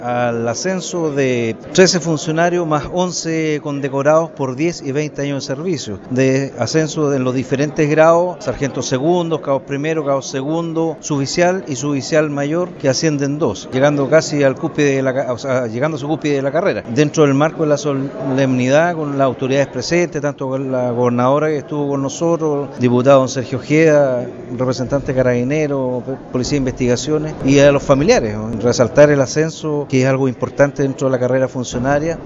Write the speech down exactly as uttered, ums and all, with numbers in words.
al ascenso de trece funcionarios más once condecorados por diez y veinte años de servicio, de ascenso en los diferentes grados, sargentos segundos, cabos primero, cabos segundo, suboficial y suboficial mayor, que ascienden dos, llegando casi al cúspide de la, o sea, llegando a su cúspide de la carrera, dentro del marco de la solemnidad con las autoridades presentes, tanto con la gobernadora que estuvo con nosotros, diputado don Sergio Ojeda, representante carabinero, policía de investigaciones, y a los familiares, ¿no? Resaltar el ascenso, que es algo importante dentro de la carrera funcionaria.